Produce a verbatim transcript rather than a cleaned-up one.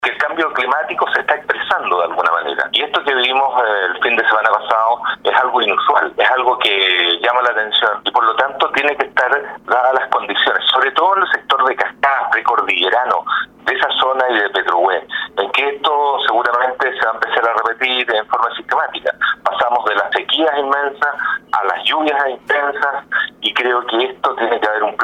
que el cambio climático se está expresando de alguna manera. Y esto que vivimos eh, el fin de semana pasado es algo inusual, es algo que llama la atención y por lo tanto tiene que estar dadas las condiciones, sobre todo en el sector de cascadas, precordillerano, de esa zona y de Petrohue, en que esto seguramente se va a empezar a repetir en forma sistemática. Pasamos de las sequías inmensas a las lluvias intensas y creo que esto tiene que haber un